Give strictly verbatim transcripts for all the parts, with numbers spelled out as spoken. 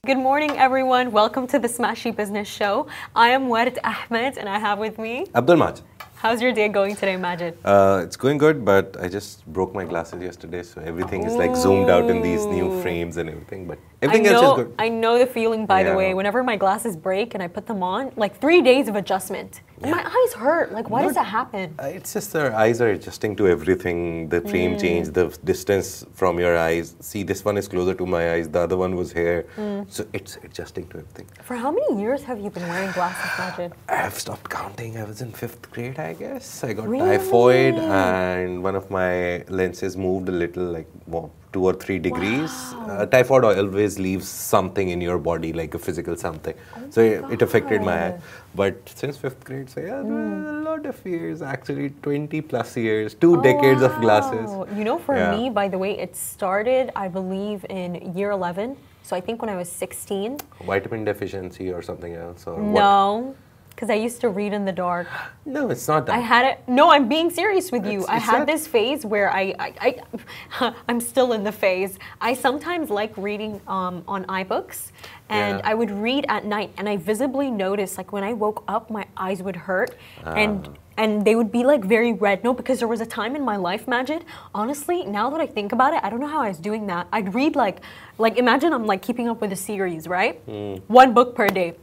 Good morning, everyone. Welcome to the Smashy Business Show. I am Ward Ahmed, and I have with me Abdul Majid. How's your day going today, Majid? Uh, it's going good, but I just broke my glasses yesterday, so everything is like zoomed out in these new frames and everything. But everything I know, else is good. I know the feeling, by Yeah. the way. Whenever my glasses break and I put them on, like three days of adjustment. And my eyes hurt. Like, why Not- does that happen? Uh, It's just our eyes are adjusting to everything. The frame change, the f- distance from your eyes. See, this one is closer to my eyes. The other one was here. So it's adjusting to everything. For how many years have you been wearing glasses, Majid? I have stopped counting. I was in fifth grade, I guess. I got Really? typhoid, and one of my lenses moved a little, like well, two or three degrees. Wow. Uh, typhoid always leaves something in your body, like a physical something. so it, it affected my eye. God. But since fifth grade, so yeah, a lot of years, actually twenty plus years, two decades of glasses. Wow. You know, for Yeah. me, by the way, it started, I believe, in year eleven. So I think when I was sixteen. Vitamin deficiency or something else, or what? No, because I used to read in the dark. No, it's not that. I had it. No, I'm being serious with you. It's- I it's had not- this phase where I, I, I I'm still in the phase. I sometimes like reading um, on iBooks, and Yeah. I would read at night, and I visibly noticed, like when I woke up, my eyes would hurt, and and they would be like very red. No, because there was a time in my life, Majid. Honestly, now that I think about it, I don't know how I was doing that. I'd read like, like imagine I'm like keeping up with a series, right? One book per day.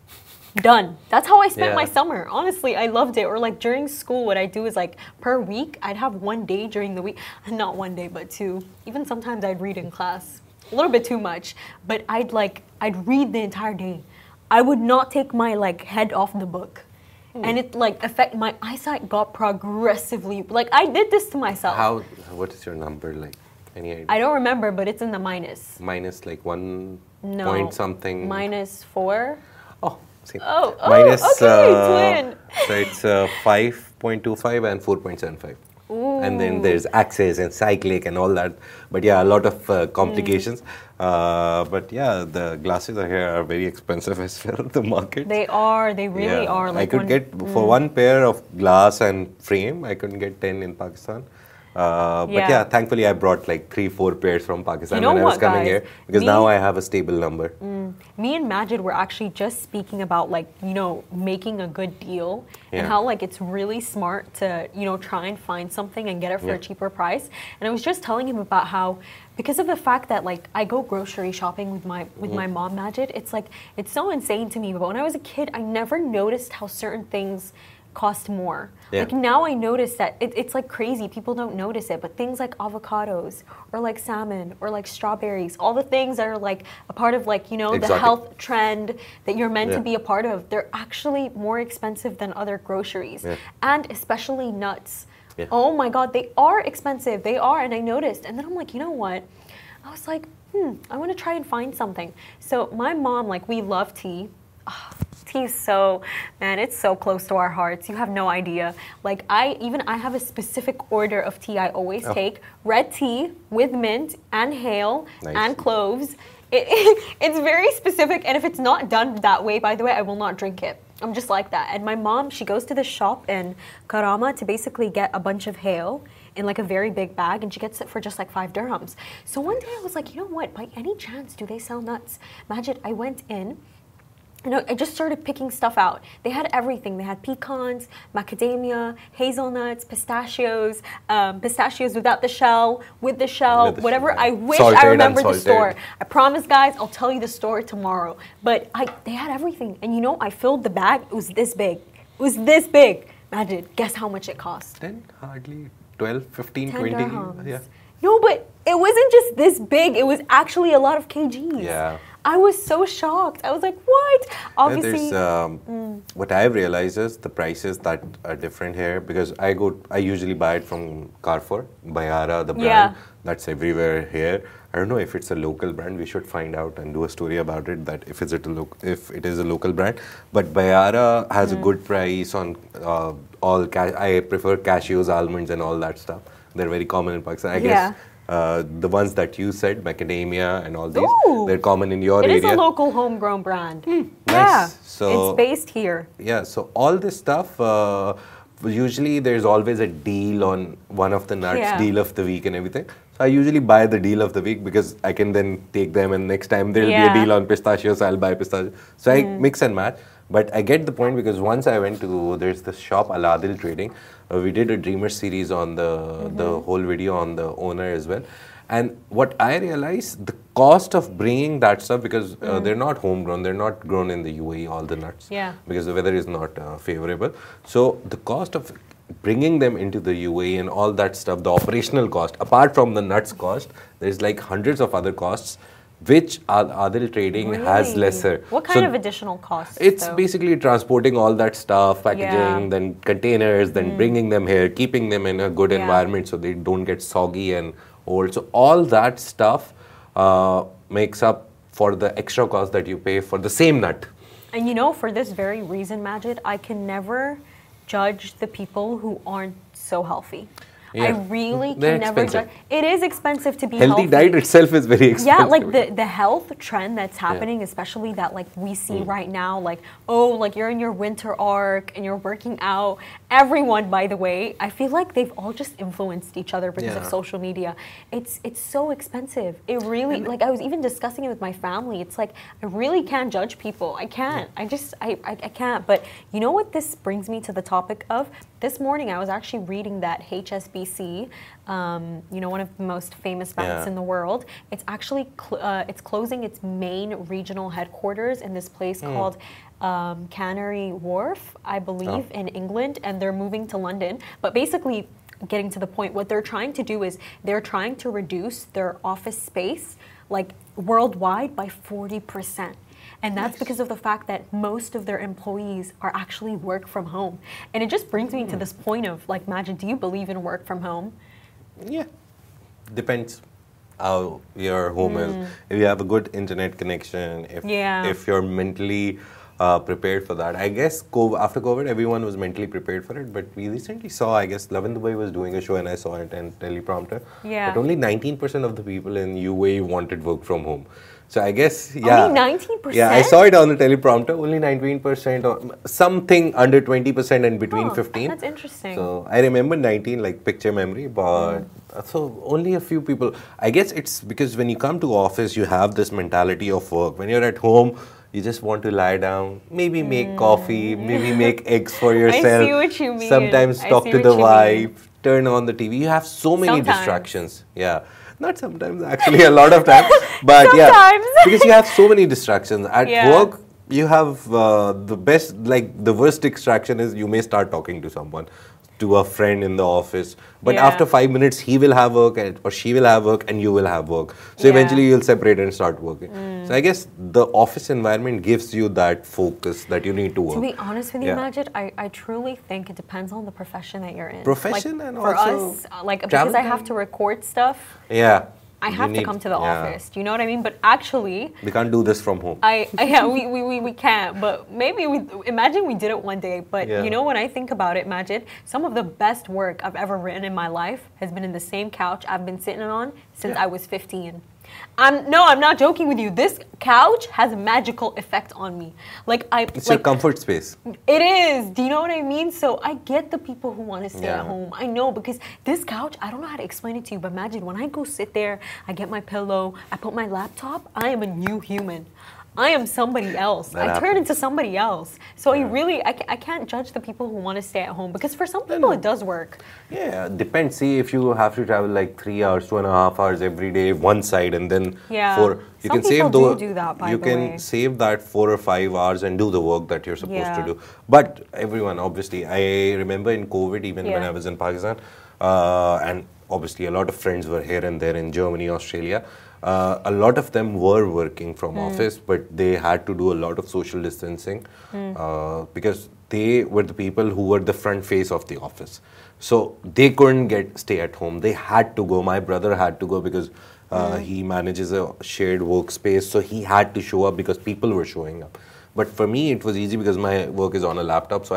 Done. That's how I spent Yeah. my summer. Honestly, I loved it. Or like during school, what I do is like per week, I'd have one day during the week. Not one day, but two. Even sometimes I'd read in class. A little bit too much. But I'd like, I'd read the entire day. I would not take my like head off the book. And it like affect my eyesight got progressively, like I did this to myself. How? What is your number like? Any idea? I don't remember, but it's in the minus. Minus like one No. point something. Minus four. Oh, see. Oh, oh, Minus, okay, uh, twin. So it's uh, five point two five and four point seven five. And then there's access and cyclic and all that. But yeah, a lot of uh, complications. Uh, but yeah, the glasses are here are very expensive as well, the market. They are, they really Yeah. are. I Like could when- get, for one pair of glass and frame, I couldn't get ten in Pakistan. Uh, but Yeah. yeah. thankfully I brought like three, four pairs from Pakistan You know when I was what, coming guys? here. Because Me- now I have a stable number. Me and Majid were actually just speaking about like, you know, making a good deal and Yeah. how like it's really smart to, you know, try and find something and get it for Yeah. a cheaper price. And I was just telling him about how because of the fact that like I go grocery shopping with my with Mm-hmm. my mom, Majid, it's like it's so insane to me. But when I was a kid, I never noticed how certain things cost more. Yeah. Like now I notice that it, it's like crazy. People don't notice it, but things like avocados or like salmon or like strawberries, all the things that are like a part of like, you know, the Exotic. health trend that you're meant to Yeah. be a part of, they're actually more expensive than other groceries. Yeah. And especially nuts. Yeah. Oh my God, they are expensive. They are. And I noticed. And then I'm like, you know what? I was like, hmm, I want to try and find something. So my mom, like, we love tea. Oh, tea is so, man, it's so close to our hearts. You have no idea. Like I, even I have a specific order of tea I always Oh. take. Red tea with mint and hale Nice. and cloves. It, it's very specific. And if it's not done that way, by the way, I will not drink it. I'm just like that. And my mom, she goes to the shop in Karama to basically get a bunch of hale in like a very big bag, and she gets it for just like five dirhams. So one day I was like, you know what, by any chance do they sell nuts? Majid, I went in, you know, I just started picking stuff out. They had everything. They had pecans, macadamia, hazelnuts, pistachios, um, pistachios without the shell, with the shell, With the whatever. shell, I yeah. wish Salted, I remembered the unsalted. store. I promise, guys, I'll tell you the store tomorrow. But I, they had everything. And you know, I filled the bag. It was this big. It was this big. Majid, guess how much it cost? Then hardly twelve, fifteen, ten twenty. dirhams. Yeah. No, but it wasn't just this big. It was actually a lot of kgs. Yeah. I was so shocked. I was like, what? Yeah, Obviously, there's, um, what I've realized is the prices that are different here because I go, I usually buy it from Carrefour, Bayara, the brand Yeah. that's everywhere here. I don't know if it's a local brand. We should find out and do a story about it. That if it's a lo- if it is a local brand, but Bayara has a good price on uh, all. Ca- I prefer cashews, almonds, and all that stuff. They're very common in Pakistan. I Yeah. guess uh, the ones that you said, macadamia and all these, Ooh. they're common in your it area. is a local homegrown brand. Yeah, nice. So- it's based here. Yeah, so all this stuff, uh, usually there's always a deal on one of the nuts, Yeah. deal of the week and everything. So I usually buy the deal of the week because I can then take them and next time there'll Yeah. be a deal on pistachios, I'll buy pistachios. So I mix and match. But I get the point because once I went to, there's this shop, Aladil Trading. Uh, we did a Dreamer series on the, the whole video on the owner as well. And what I realized, the cost of bringing that stuff, because uh, they're not homegrown, they're not grown in the U A E, all the nuts, Yeah. because the weather is not uh, favorable. So the cost of bringing them into the U A E and all that stuff, the operational cost, apart from the nuts cost, there's like hundreds of other costs, which Ad- Adil Trading has Really? lesser. What kind So of additional costs? it's though? basically transporting all that stuff, packaging, Yeah. Mm. then containers, then bringing them here, keeping them in a good Yeah. environment so they don't get soggy and old. So all that stuff uh, makes up for the extra cost that you pay for the same nut. And you know, for this very reason, Majid, I can never judge the people who aren't so healthy. I Yeah. really They're can never expensive. judge. It is expensive to be Healthy healthy. diet itself is very expensive. Yeah, like the, the health trend that's happening, especially that like we see Mm. right now, like, oh, like you're in your winter arc and you're working out. Everyone, by the way, I feel like they've all just influenced each other because of Yeah. social media. It's it's so expensive. It really, like I was even discussing it with my family. It's like, I really can't judge people. I can't. I just, I, I, I can't. But you know what this brings me to the topic of? This morning I was actually reading that H S B C, um, you know, one of the most famous banks Yeah. in the world, it's actually cl- uh, it's closing its main regional headquarters in this place called um, Canary Wharf, I believe, in England, and they're moving to London. But basically, getting to the point, what they're trying to do is they're trying to reduce their office space, like worldwide, by forty percent. And that's because of the fact that most of their employees are actually work from home. And it just brings me to this point of, like, Majid, do you believe in work from home? Yeah, depends how your home is. If you have a good internet connection, if Yeah. if you're mentally uh, prepared for that. I guess co- after COVID, everyone was mentally prepared for it. But we recently saw, I guess, Love in Dubai was doing a show, and I saw it and teleprompter. Yeah. But only nineteen percent of the people in U A E wanted work from home. So I guess, yeah. Only nineteen percent? Yeah, I saw it on the teleprompter. Only nineteen percent or something under twenty percent and between Oh, fifteen. that's interesting. So I remember nineteen, like picture memory, but Mm. so only a few people. I guess it's because when you come to office, you have this mentality of work. When you're at home, you just want to lie down, maybe make coffee, maybe make eggs for yourself. Mm. see what you mean. Sometimes I talk see to what the you mean. wife, turn on the T V. You have so many Sometimes. distractions. Yeah. Not sometimes, actually, a lot of times. But Sometimes. yeah, because you have so many distractions. At Yeah. work, you have uh, the best, like the worst distraction is you may start talking to someone, to a friend in the office. But Yeah. after five minutes, he will have work and, or she will have work and you will have work. So Yeah. eventually you'll separate and start working. So I guess the office environment gives you that focus that you need to work. To be honest with you, Yeah. Majid, I, I truly think it depends on the profession that you're in. Profession like, and for also us, uh, like because travel I have time. to record stuff, Yeah. I You have to need- come to the yeah. office. Do you know what I mean? But actually, We can't do this from home. I, I yeah, we, we, we, we can't. But maybe we imagine we did it one day. But Yeah. you know, when I think about it, Majid, some of the best work I've ever written in my life has been in the same couch I've been sitting on since Yeah. I was fifteen. I'm no, I'm not joking with you. This couch has a magical effect on me. Like I, It's like, your comfort space. it is. Do you know what I mean? So I get the people who want to stay Yeah. at home. I know because this couch, I don't know how to explain it to you, but imagine when I go sit there, I get my pillow, I put my laptop, I am a new human. I am somebody else. That I turn happens. into somebody else. So I Yeah. really, I, ca- I can't judge the people who want to stay at home because for some people it does work. Yeah, depends. See, if you have to travel like three hours, two and a half hours every day, one side, and then Yeah. four, you Some can save people the do do that, by you the can way. save that four or five hours and do the work that you're supposed Yeah. to do. But everyone, obviously, I remember in COVID, even when Yeah. I was in Pakistan, uh, and obviously a lot of friends were here and there in Germany, Australia. Uh, a lot of them were working from Hmm. office, but they had to do a lot of social distancing Hmm. uh, because they were the people who were the front face of the office. So they couldn't get stay at home. They had to go. My brother had to go because uh, Hmm. he manages a shared workspace, so he had to show up because people were showing up. But for me, it was easy because my work is on a laptop, so I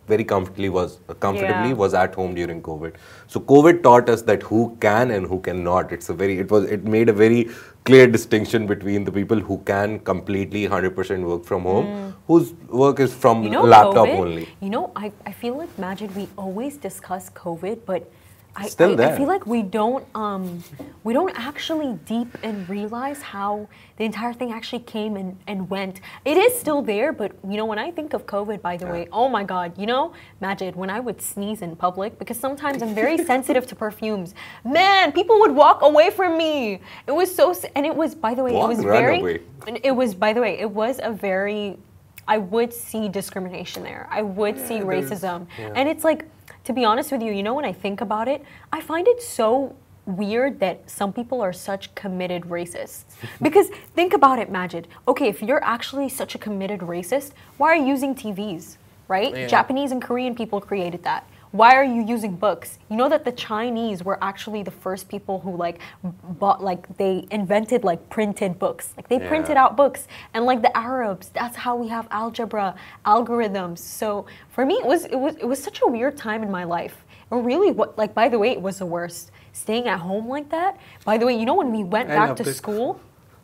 very comfortably was uh, comfortably Yeah. was at home during COVID. So COVID taught us that who can and who cannot. It's a very it was it made a very clear distinction between the people who can completely one hundred percent work from home, whose work is from You know, laptop COVID, only. You know, I, I feel like, Majid, we always discuss COVID, but I, Still I, I there. feel like we don't um, we don't actually deep and realize how the entire thing actually came and, and went. It is still there, but you know, when I think of COVID, by the Yeah. way, oh my God, you know, Majid, when I would sneeze in public, because sometimes I'm very sensitive to perfumes, man, people would walk away from me. It was so, s- and it was, by the way, Walk, it was run very, away. it was, by the way, it was a very, I would see discrimination there. I would see Yeah, there's- racism. yeah. And it's like, to be honest with you, you know, when I think about it, I find it so weird that some people are such committed racists. Because think about it, Majid. Okay, if you're actually such a committed racist, why are you using T Vs, right? Yeah. Japanese and Korean people created that. Why are you using books? You know that the Chinese were actually the first people who like bought, like they invented like printed books. Like they Yeah. printed out books. And like the Arabs, that's how we have algebra, algorithms. So for me, it was it was it was such a weird time in my life. It really, what like by the way, it was the worst. Staying at home like that. By the way, you know when we went I back loved to it. school.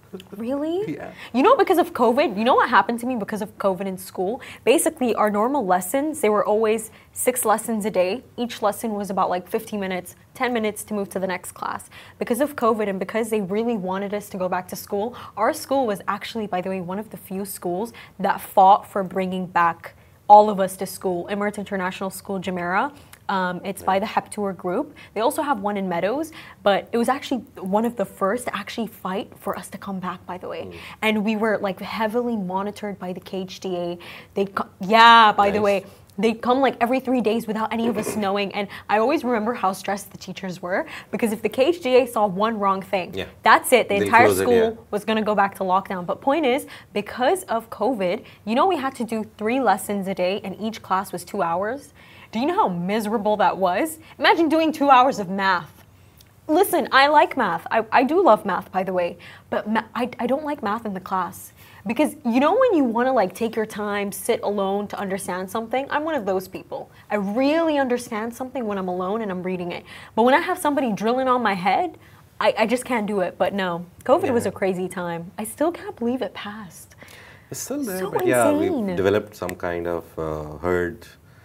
Really? Yeah. You know, because of COVID, you know what happened to me because of COVID in school? Basically, our normal lessons, they were always six lessons a day. Each lesson was about like fifteen minutes, ten minutes to move to the next class. Because of COVID and because they really wanted us to go back to school, our school was actually, by the way, one of the few schools that fought for bringing back all of us to school. Emirates International School, Jumeirah. Um, it's by the Heptour Group. They also have one in Meadows, but it was actually one of the first to actually fight for us to come back, by the way. Mm. And we were like heavily monitored by the K H D A. They, co- yeah, by the Nice. way, they come like every three days without any of us knowing. And I always remember how stressed the teachers were because if the K H D A saw one wrong thing, Yeah. that's it. The They'll entire close it, school yeah. was going to go back to lockdown. But point is, because of COVID, you know, we had to do three lessons a day and each class was two hours. Do you know how miserable that was? Imagine doing two hours of math. Listen, I like math. I, I do love math, by the way. But ma- I, I don't like math in the class. Because you know when you want to like take your time, sit alone to understand something? I'm one of those people. I really understand something when I'm alone and I'm reading it. But when I have somebody drilling on my head, I, I just can't do it. But no, COVID Yeah. was a crazy time. I still can't believe it passed. It's still there, So but yeah, insane. we've developed some kind of uh, herd.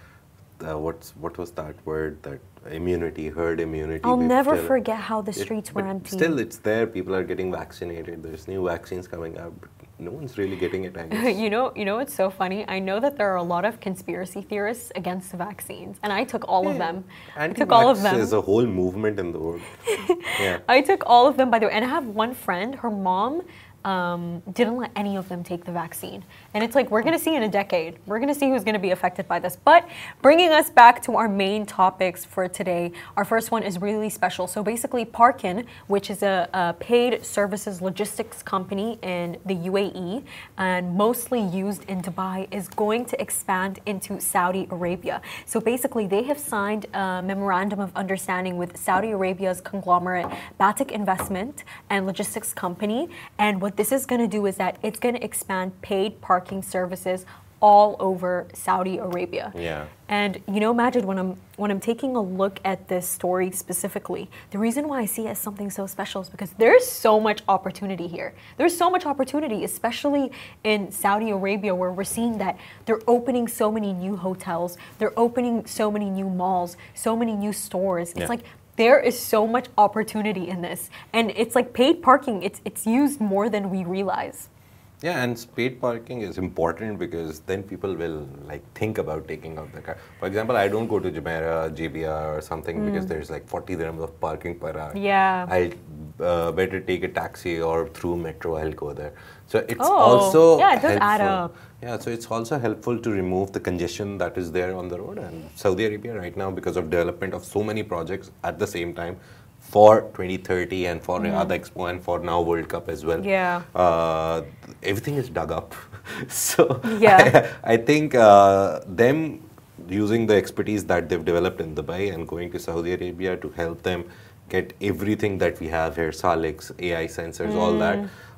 Uh, what's what was that word? That immunity, herd immunity. I'll we've never developed. forget how the It- streets were but empty. Still, it's there. People are getting vaccinated. There's new vaccines coming out, but no one's really getting it. I guess. You know, you know what's so funny? I know that there are a lot of conspiracy theorists against the vaccines, and I took all of them. I took all of Anti-vax them. is a whole movement in the world. Yeah. I took all of them, by the way. And I have one friend, her mom um, didn't let any of them take the vaccine. And it's like, we're going to see in a decade. We're going to see who's going to be affected by this. But bringing us back to our main topics for today, our first one is really special. So basically, Parkin, which is a, a paid services logistics company in the U A E and mostly used in Dubai, is going to expand into Saudi Arabia. So basically, they have signed a memorandum of understanding with Saudi Arabia's conglomerate Batik Investment and Logistics Company. And what this is going to do is that it's going to expand paid parking services all over Saudi Arabia. Yeah. And you know, Majid, when I'm when I'm taking a look at this story specifically, the reason why I see it as something so special is because there's so much opportunity here. There's so much opportunity, especially in Saudi Arabia, where we're seeing that they're opening so many new hotels, they're opening so many new malls, so many new stores. It's Yeah. like there is so much opportunity in this, and it's like paid parking. It's it's used more than we realize. Yeah, and paid parking is important because then people will like think about taking out the car. For example, I don't go to Jumeirah, J B R or something because there's like forty dirhams of parking per hour. Yeah. I'll uh, better take a taxi or through metro, I'll go there. So it's Oh, also yeah, it does helpful. add up. Yeah, so it's also helpful to remove the congestion that is there on the road. And Saudi Arabia right now, because of development of so many projects at the same time, for twenty thirty and for Riyadh Expo and for now World Cup as well. Yeah. Uh, everything is dug up. so Yeah. I, I think uh, them using the expertise that they've developed in Dubai and going to Saudi Arabia to help them get everything that we have here, Salix, A I sensors, all that.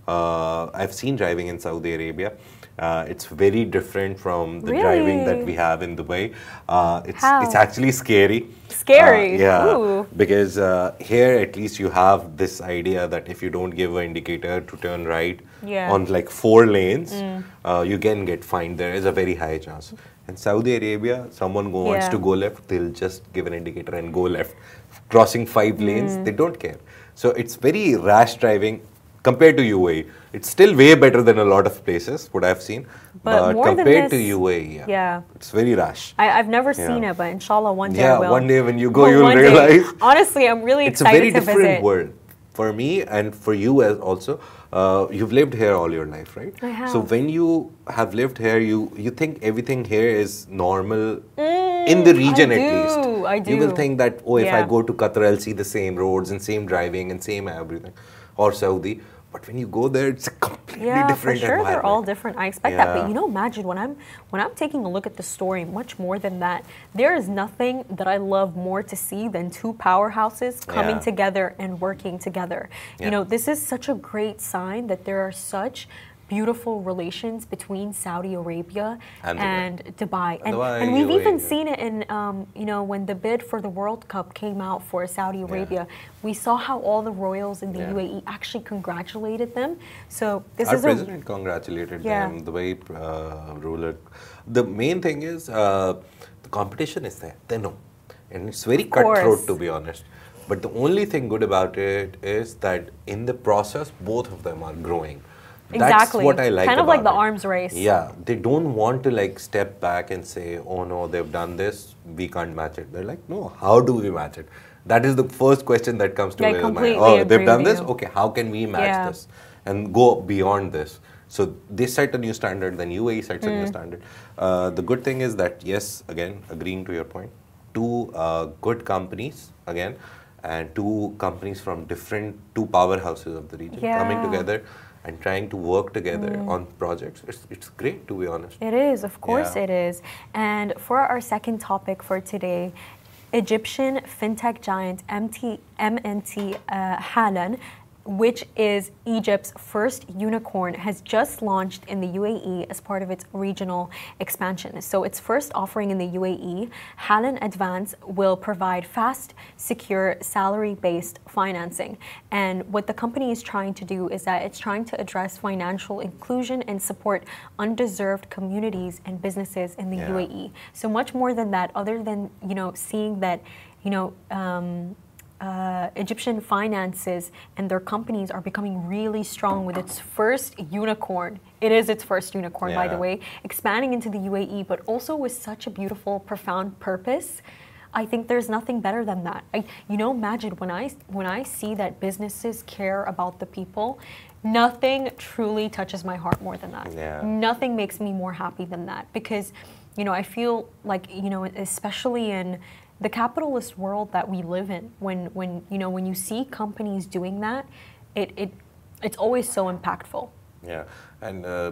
Uh, I've seen driving in Saudi Arabia. Uh, it's very different from the Really? driving that we have in Dubai. Uh, it's How? it's actually scary. Scary? Uh, yeah, Ooh. because uh, here at least you have this idea that if you don't give an indicator to turn right Yeah. on like four lanes, uh, you can get fined. There is a very high chance. In Saudi Arabia, someone who wants Yeah. to go left, they'll just give an indicator and go left. Crossing five lanes, they don't care. So it's very rash driving. Compared to U A E, it's still way better than a lot of places, what I've seen. But more than compared to this- U A E, yeah, Yeah. it's very rash. I, I've never Yeah. seen it, but inshallah, one day Yeah, I will. one day when you go, Well, you'll one day. realize. Honestly, I'm really It's a excited very to different visit. world. For me and for you as also, uh, you've lived here all your life, right? I have. So when you have lived here, you, you think everything here is normal Mm, in the region I at do, least. I You will do. think that, oh, if I Yeah. go to Qatar, I'll see the same roads and same driving and same everything. Or Saudi. But when you go there, it's a completely Yeah, for different sure, environment. they're all different. I expect that, but Yeah. you know, imagine when I'm when I'm taking a look at the story. Much more than that, there is nothing that I love more to see than two powerhouses coming Yeah. together and working together. Yeah. You know, this is such a great sign that there are such beautiful relations between Saudi Arabia And and, Dubai. Dubai, and, Dubai, and we've U A E, even yeah. seen it in um, you know, when the bid for the World Cup came out for Saudi Arabia. We saw how all the royals in the Yeah. U A E actually congratulated them. So this Our is a president congratulated Yeah. them, the way uh, ruler. The main thing is uh, the competition is there. They know. And it's very course. cutthroat, to be honest. But the only thing good about it is that in the process, both of them are growing. That's Exactly. what I like Kind of like about the it. arms race. Yeah, they don't want to like step back and say, oh no, they've done this, we can't match it. They're like, no, how do we match it? That is the first question that comes to Yeah, I my mind. completely Oh, agree they've done with this? you. Okay, how can we match Yeah. this? And go beyond this. So they set a new standard, then U A E sets a Mm. new standard. Uh, the good thing is that, yes, again, agreeing to your point, two uh, good companies, again, and two companies from different, two powerhouses of the region coming Yeah. together and trying to work together on projects. It's, it's great, to be honest. It is, of course Yeah. it is. And for our second topic for today, Egyptian fintech giant M T, M N T uh, Halan, which is Egypt's first unicorn, has just launched in the U A E as part of its regional expansion. So its first offering in the U A E, Halan Advance, will provide fast, secure, salary-based financing. And what the company is trying to do is that it's trying to address financial inclusion and support undeserved communities and businesses in the Yeah. U A E. So much more than that, other than, you know, seeing that, you know, um, uh, Egyptian finances and their companies are becoming really strong with its first unicorn. It is its first unicorn, by the Yeah. way, expanding into the U A E, but also with such a beautiful, profound purpose. I think there's nothing better than that. I, you know, imagine when I when I see that businesses care about the people, nothing truly touches my heart more than that. Yeah. Nothing makes me more happy than that, because, you know, I feel like, you know, especially in the capitalist world that we live in, when when you know when you see companies doing that, it it it's always so impactful. Yeah, and uh,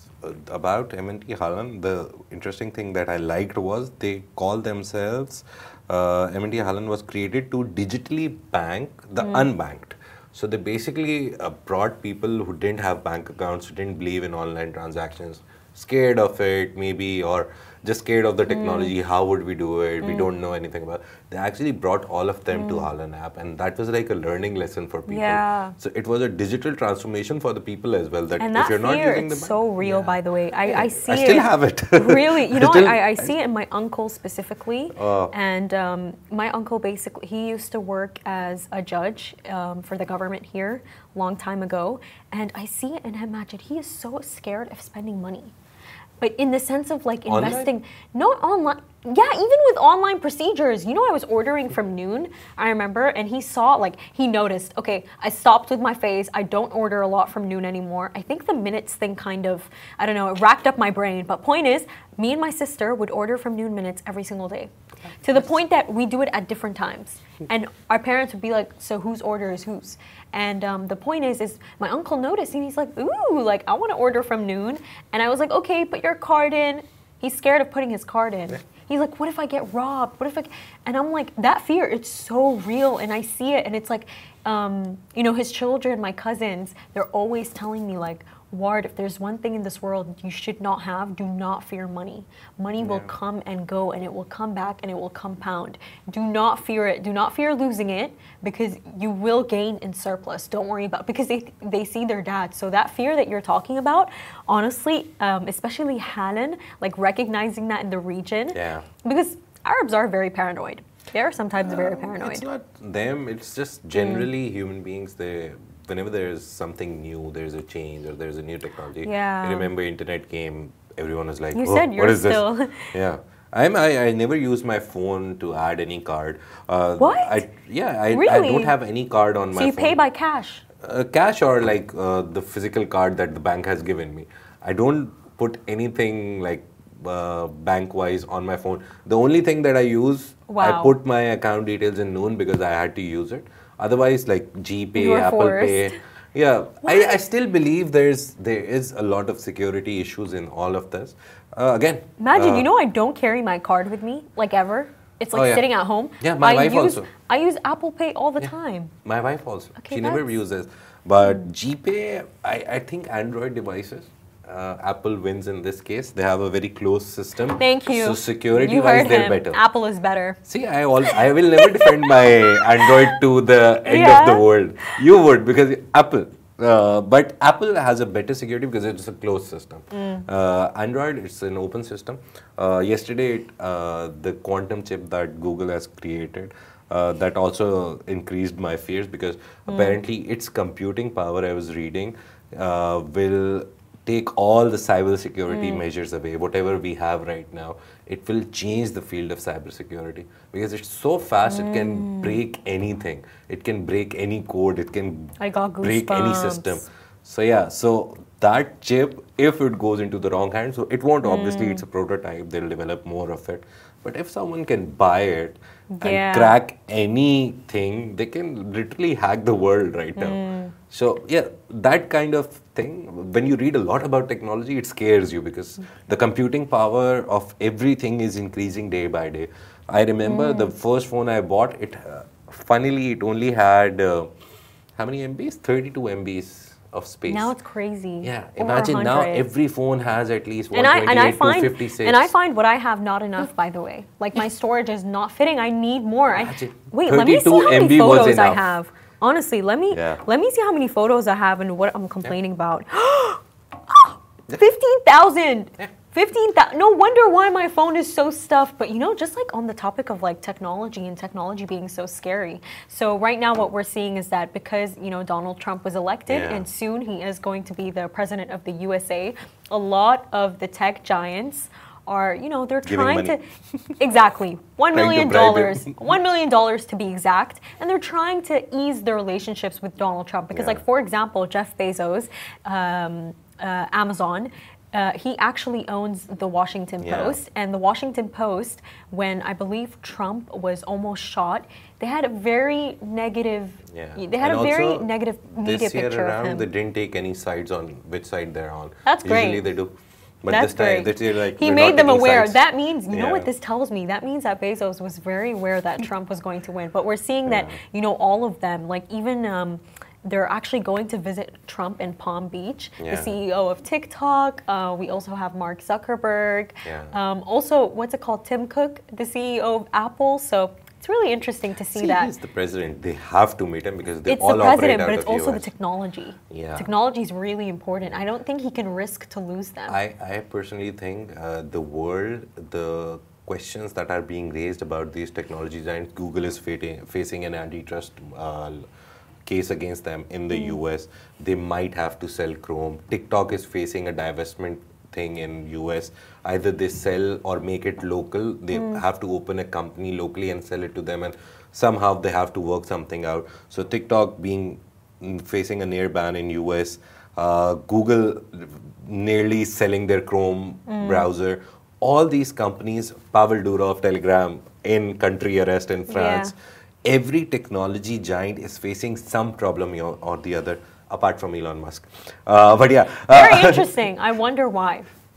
about M N T Halan, the interesting thing that I liked was they call themselves, uh, M N T Halan was created to digitally bank the unbanked. So they basically uh, brought people who didn't have bank accounts, who didn't believe in online transactions, scared of it maybe, or just scared of the technology. How would we do it? We don't know anything about it. They actually brought all of them to Halan app, and that was like a learning lesson for people. Yeah. So it was a digital transformation for the people as well. That And if that you're not fear, using the it's bank- so real, Yeah. by the way. I, I see I still it. have it. Really? You know, Still- I, I see it in my uncle specifically. Oh. And um, my uncle basically, he used to work as a judge um, for the government here a long time ago. And I see it and I imagine he is so scared of spending money. But in the sense of like Online? investing, not online. Yeah, even with online procedures. You know, I was ordering from Noon, I remember, and he saw, like, he noticed, okay, I stopped with my phase. I don't order a lot from Noon anymore. I think the minutes thing kind of, I don't know, it racked up my brain. But point is, me and my sister would order from Noon Minutes every single day. To the point that we do it at different times. And our parents would be like, so whose order is whose? And um, the point is, is my uncle noticed and he's like, ooh, like I want to order from Noon. And I was like, okay, put your card in. He's scared of putting his card in. He's like, what if I get robbed? What if I? And I'm like, that fear, it's so real, and I see it, and it's like, um, you know, his children, my cousins, they're always telling me like, Ward, if there's one thing in this world you should not have, do not fear money. Money yeah. will come and go, and it will come back, and it will compound. Do not fear it. Do not fear losing it, because you will gain in surplus. Don't worry about it, because they they see their dad. So that fear that you're talking about, honestly, um, especially Hanan, like recognizing that in the region, yeah. because Arabs are very paranoid. They are sometimes uh, very paranoid. It's not them. It's just generally mm. human beings. They. Whenever there's something new, there's a change or there's a new technology. Yeah. I remember internet came, everyone was like, you oh, said you're what is still this? Yeah. I'm, I, I never use my phone to add any card. Uh, what? I, yeah, I, really? I don't have any card on so my phone. So you pay by cash? Uh, cash or like uh, the physical card that the bank has given me. I don't put anything like uh, bank-wise on my phone. The only thing that I use, wow. I put my account details in Noon because I had to use it. Otherwise, like GPay, Apple forced. Pay. Yeah, I, I still believe there's there is a lot of security issues in all of this. Uh, again, imagine uh, you know I don't carry my card with me like ever. It's like oh, yeah. sitting at home. Yeah, my I wife use, also. I use Apple Pay all the yeah. time. My wife also. Okay, she that's... never uses, but GPay. I I think Android devices. Uh, Apple wins in this case. They have a very closed system. Thank you. So security you wise, heard they're him. better. Apple is better. See, I all I will never defend my Android to the end yeah. of the world. You would because Apple. Uh, but Apple has a better security because it's a closed system. Mm. Uh, Android, it's an open system. Uh, yesterday, it, uh, the quantum chip that Google has created, uh, that also increased my fears because mm. apparently its computing power, I was reading, uh, will take all the cybersecurity mm. measures away, whatever we have right now. It will change the field of cybersecurity because it's so fast, mm. it can break anything. It can break any code, it can I got break goosebumps. any system. So yeah, so that chip, if it goes into the wrong hands, so it won't, mm. obviously it's a prototype, they'll develop more of it. But if someone can buy it yeah. and crack anything, they can literally hack the world right now. Mm. So yeah, that kind of thing, when you read a lot about technology, it scares you because the computing power of everything is increasing day by day. I remember mm. the first phone I bought, it uh, funnily it only had, uh, how many M Bs? thirty-two M Bs of space. Now it's crazy. Yeah, imagine now every phone has at least one twenty-eight, and I, and I find, two fifty-six. And I find what I have not enough, by the way. Like my storage is not fitting. I need more. I, wait, let me see how many M B photos I have. Honestly, let me yeah. let me see how many photos I have and what I'm complaining yeah. about. fifteen thousand! Yeah. fifteen thousand! No wonder why my phone is so stuffed. But you know, just like on the topic of like technology and technology being so scary. So right now what we're seeing is that because, you know, Donald Trump was elected yeah. and soon he is going to be the president of the U S A, a lot of the tech giants are, you know, they're Giving trying money. to, exactly, one million dollars, one million dollars to be exact, and they're trying to ease their relationships with Donald Trump because, yeah. like, for example, Jeff Bezos, um, uh, Amazon, uh, he actually owns the Washington yeah. Post, and the Washington Post, when I believe Trump was almost shot, they had a very negative, yeah. they had and a very also, negative media this year picture around, of him. They didn't take any sides on which side they're on. That's great. Usually they do. But That's this time, great. this year, like, he we're made not them taking aware. sides. That means, you yeah. know what this tells me? That means that Bezos was very aware that Trump was going to win. But we're seeing that, yeah. you know, all of them, like even um, they're actually going to visit Trump in Palm Beach, yeah. the C E O of TikTok. Uh, we also have Mark Zuckerberg. Yeah. Um, also, what's it called? Tim Cook, the C E O of Apple. So it's really interesting to see, see that. He's the president. They have to meet him because they it's all the operate president, out but it's of also U S. the technology. Yeah. Technology is really important. I don't think he can risk to lose them. I, I personally think uh, the world, the questions that are being raised about these technologies, and Google is facing, facing an antitrust uh, case against them in the mm. U S. They might have to sell Chrome. TikTok is facing a divestment thing in U S. Either they sell or make it local. They mm. have to open a company locally and sell it to them, and somehow they have to work something out. So TikTok being facing a near ban in U S, uh, Google nearly selling their Chrome mm. browser. All these companies, Pavel Durov, Telegram, in country arrest in France. Yeah. Every technology giant is facing some problem or, or the other, apart from Elon Musk. Uh, but yeah. Very interesting. I wonder why.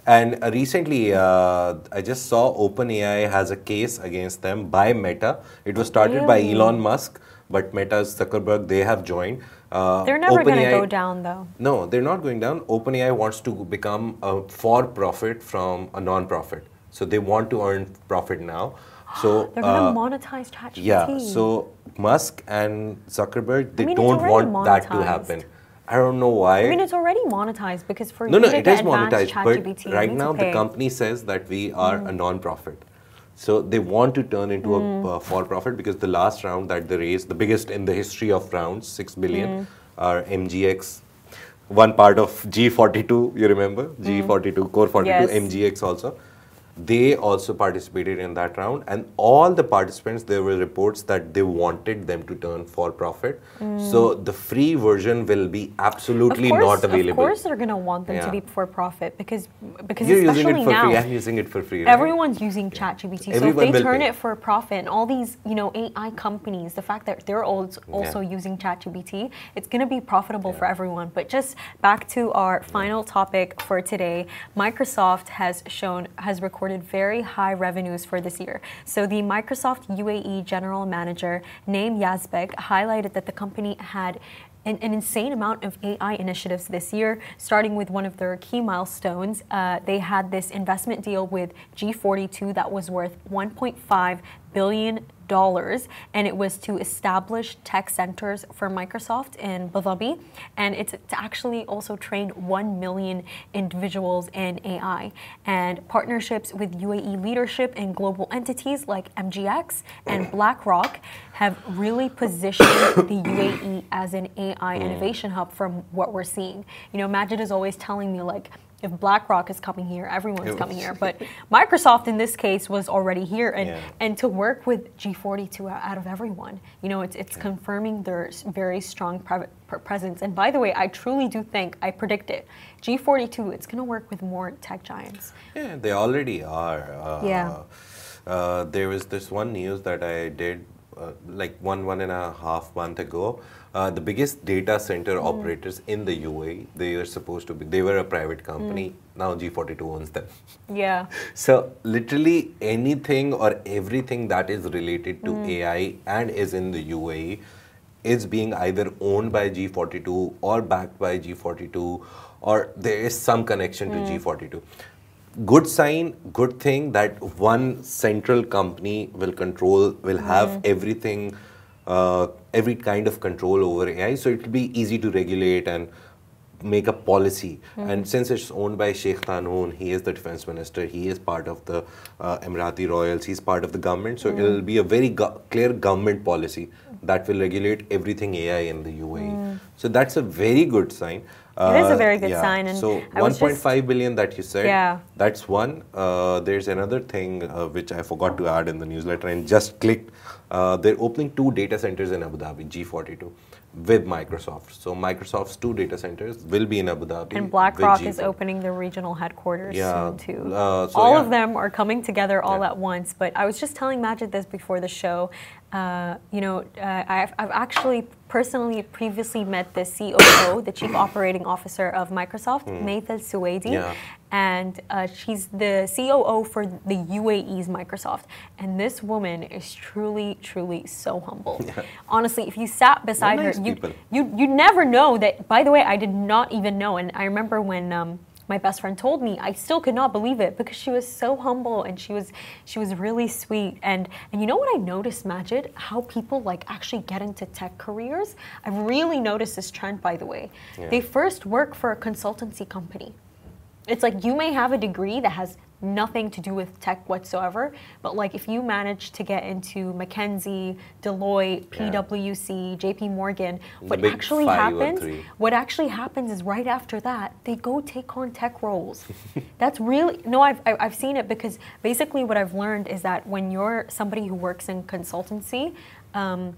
And uh, recently, uh, I just saw OpenAI has a case against them by Meta. It was started by Really? Elon Musk, but Meta's Zuckerberg, they have joined. Uh, They're never going to OpenAI go down, though. No, they're not going down. OpenAI wants to become a for-profit from a non-profit. So they want to earn profit now. So They're uh, going to monetize ChatGPT. yeah. So Musk and Zuckerberg, they I mean, it's don't already want that to monetized. happen. I don't know why. I mean, it's already monetized because for no, you no, to it get is advanced monetized. ChatGPT, But you right need now, to the pay. company says that we are a non-profit. So they want to turn into Mm. a uh, for-profit because the last round that they raised, the biggest in the history of rounds, six billion, Mm. are M G X, one part of G forty-two. You remember G forty-two, Core forty-two, Yes. M G X also. They also participated in that round, and all the participants, there were reports that they wanted them to turn for profit. So the free version will be absolutely of course, not available. Of course, they're going to want them Yeah. to be for profit because because You're especially using it for now, free. I'm using it for free. Right? everyone's using ChatGPT. So if Everyone they will turn pay. it for profit, and all these you know A I companies, the fact that they're also also Yeah. using ChatGPT, it's going to be profitable for everyone. But just back to our final topic for today, Microsoft has shown has recorded very high revenues for this year. So the Microsoft U A E general manager Naim Yazbek highlighted that the company had an, an insane amount of A I initiatives this year, starting with one of their key milestones. Uh, they had this investment deal with G forty-two that was worth one point five billion dollars, and it was to establish tech centers for Microsoft in Abu Dhabi, and it's to actually also train one million individuals in A I, and partnerships with U A E leadership and global entities like M G X and BlackRock have really positioned the U A E as an A I innovation hub from what we're seeing. You know, Majid is always telling me, like, if BlackRock is coming here, everyone's coming here. But Microsoft, in this case, was already here, and Yeah. and to work with G forty-two out of everyone, you know, it's it's confirming their s- very strong private pr- presence. And by the way, I truly do think, I predict it, G forty-two, it's going to work with more tech giants. Yeah, they already are. Uh, Yeah. Uh, there was this one news that I did uh, like one, one and a half month ago. Uh, the biggest data center operators in the U A E, they are supposed to be, they were a private company. Now G forty-two owns them. Yeah. So literally anything or everything that is related to A I and is in the U A E is being either owned by G forty-two or backed by G forty-two, or there is some connection to G forty-two. Good sign, good thing that one central company will control, will have everything, uh, every kind of control over A I. So it will be easy to regulate and make a policy. And since it's owned by Sheikh Qanun, he is the defense minister, he is part of the uh, Emirati royals, he's part of the government. So it'll be a very go- clear government policy that will regulate everything A I in the U A E. So that's a very good sign. It is a Uh, very good yeah. sign, and so I was one point five just- billion that you said, Yeah. that's one. Uh, there's another thing uh, which I forgot to add in the newsletter and just clicked. Uh, they're opening two data centers in Abu Dhabi, G forty-two, with Microsoft. So Microsoft's two data centers will be in Abu Dhabi. And with BlackRock G is forty-two. opening their regional headquarters Yeah, soon too. uh, so all yeah. of them are coming together all Yeah. at once. But I was just telling Majid this before the show. Uh, you know, uh, I've, I've actually personally previously met the C O O, the Chief Operating Officer of Microsoft, Mayth Al-Suwaidi. Yeah. And uh, she's the C O O for the U A E's Microsoft. And this woman is truly, truly so humble. Yeah. Honestly, if you sat beside nice her, you, people. you you never know that. By the way, I did not even know. And I remember when um, my best friend told me, I still could not believe it because she was so humble and she was she was really sweet. And and you know what I noticed, Majid? How people like actually get into tech careers. I've really noticed this trend, by the way. Yeah. They first work for a consultancy company. It's like you may have a degree that has nothing to do with tech whatsoever, but like if you manage to get into McKinsey, Deloitte, Yeah. PwC, J P Morgan, The what big actually five or happens, three. what actually happens is right after that, they go take on tech roles. That's really, no, I've, I've I've seen it because basically what I've learned is that when you're somebody who works in consultancy, um,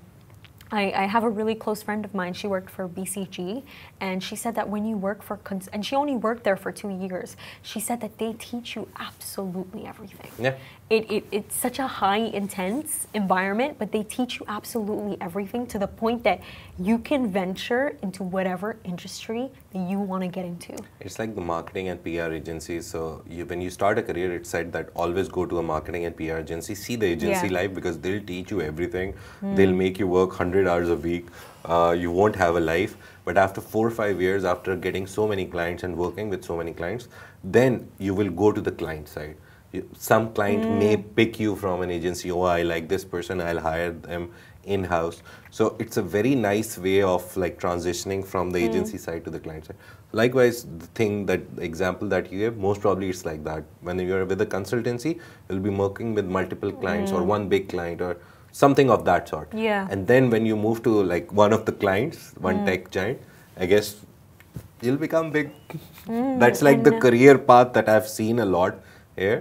I, I have a really close friend of mine. She worked for B C G, and she said that when you work for, cons- and she only worked there for two years. She said that they teach you absolutely everything. Yeah. it, it it's such a high intense environment, but they teach you absolutely everything to the point that you can venture into whatever industry that you want to get into. It's like the marketing and P R agencies. So you, when you start a career, it's said that always go to a marketing and P R agency, see the agency Yeah. life, because they'll teach you everything. They'll make you work one hundred hours a week. Uh, you won't have a life. But after four or five years, after getting so many clients and working with so many clients, then you will go to the client side. You, some client may pick you from an agency. Oh, I like this person, I'll hire them in-house. So it's a very nice way of like transitioning from the agency side to the client side. Likewise, the thing that the example that you gave, most probably it's like that. When you're with a consultancy, you'll be working with multiple clients or one big client or something of that sort. Yeah. And then when you move to like one of the clients, one tech giant, I guess you'll become big. That's like the career path that I've seen a lot here.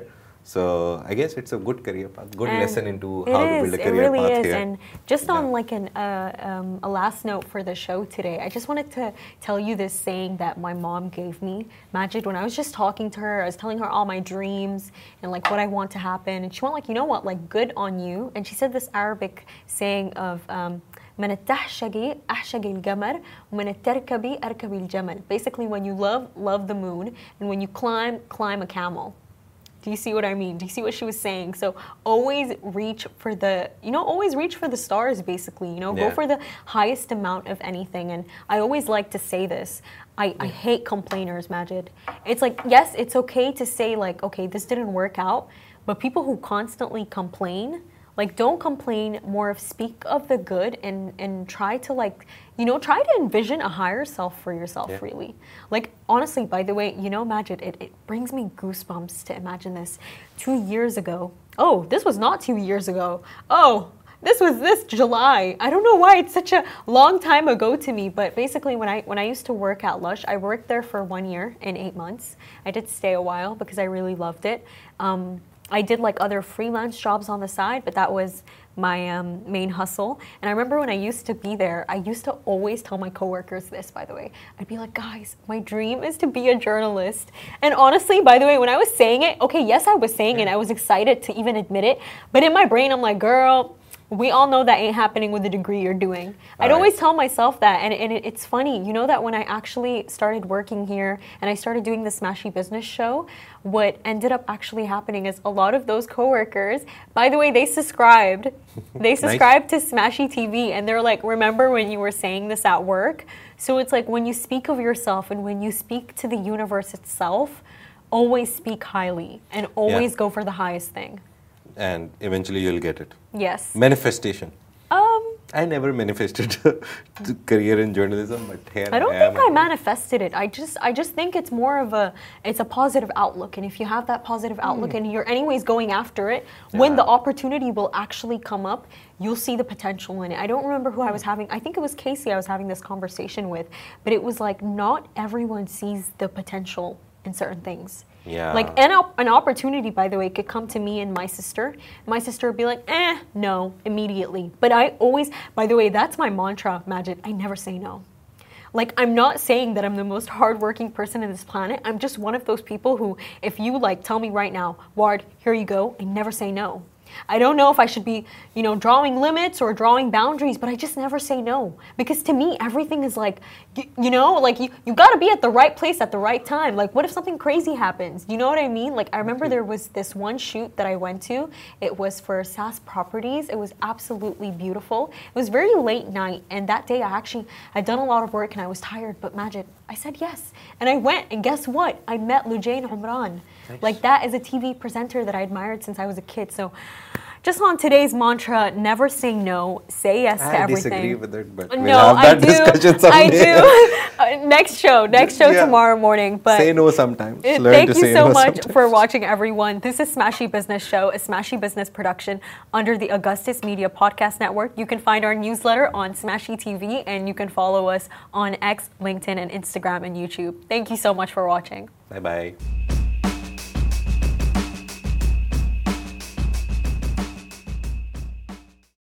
So I guess it's a good career path, good And lesson into it how is, to build a career it really path is. here. And just on Yeah. like an uh, um, a last note for the show today, I just wanted to tell you this saying that my mom gave me, Majid, when I was just talking to her. I was telling her all my dreams and like what I want to happen, and she went like, you know what, like good on you. And she said this Arabic saying of um, من التحشقي أحشقي القمر ومن التركبي أركبي الجمل. Basically, when you love, love the moon, and when you climb, climb a camel. Do you see what I mean? Do you see what she was saying? So always reach for the, you know, always reach for the stars, basically. You know, Yeah. go for the highest amount of anything. And I always like to say this. I, I hate complainers, Majid. It's like, yes, it's okay to say like, okay, this didn't work out. But people who constantly complain, like, don't complain, more of speak of the good and, and try to, like, you know, try to envision a higher self for yourself, Yeah. really. Like, honestly, by the way, you know, Majid, it, it brings me goosebumps to imagine this. Two years ago, oh, this was not two years ago. Oh, this was this July. I don't know why it's such a long time ago to me, but basically when I when I used to work at Lush, I worked there for one year and eight months. I did stay a while because I really loved it. Um, I did like other freelance jobs on the side, but that was my um, main hustle. And I remember when I used to be there, I used to always tell my coworkers this, by the way. I'd be like, guys, my dream is to be a journalist. And honestly, by the way, when I was saying it, okay, yes, I was saying it. I was excited to even admit it. But in my brain, I'm like, girl, we all know that ain't happening with the degree you're doing. I'd Right. always tell myself that, and, and it, it's funny, you know, that when I actually started working here and I started doing the Smashy Business Show, what ended up actually happening is a lot of those coworkers, by the way, they subscribed. They Nice. subscribed to Smashy T V, and they're like, remember when you were saying this at work? So it's like when you speak of yourself and when you speak to the universe itself, always speak highly and always go for the highest thing. And eventually you'll get it. Yes. Manifestation. Um, I never manifested a career in journalism, but here I don't am. think I manifested it. I just I just think it's more of a it's a positive outlook, and if you have that positive outlook and you're anyways going after it, when the Yeah. opportunity will actually come up, you'll see the potential in it. I don't remember who I was having. I think it was Casey I was having this conversation with, but it was like not everyone sees the potential in certain things. Yeah. Like an, op- an opportunity, by the way, could come to me and my sister. My sister would be like, eh, no, immediately. But I always, by the way, that's my mantra, Majid. I never say no. Like, I'm not saying that I'm the most hardworking person in this planet. I'm just one of those people who, if you like tell me right now, Ward, here you go, I never say no. I don't know if I should be, you know, drawing limits or drawing boundaries, but I just never say no. Because to me, everything is like, you, you know, like you, you got to be at the right place at the right time. Like, what if something crazy happens? You know what I mean? Like, I remember there was this one shoot that I went to. It was for S A S Properties. It was absolutely beautiful. It was very late night. And that day, I actually had done a lot of work and I was tired. But Majid, I said yes. And I went. And guess what? I met Lujain Umran. Nice. Like, that is a T V presenter that I admired since I was a kid. So just on today's mantra, never say no, say yes I to everything. disagree with it, but we'll no, have that I do. discussion someday. I do. Uh, next show, next show Yeah. tomorrow morning. But say no sometimes. uh, Learn thank to you say so no much sometimes. for watching, everyone. This is Smashy Business Show, a Smashy Business production under the Augustus Media Podcast Network. You can find our newsletter on Smashy T V, and you can follow us on X, LinkedIn, and Instagram and YouTube. Thank you so much for watching. Bye bye.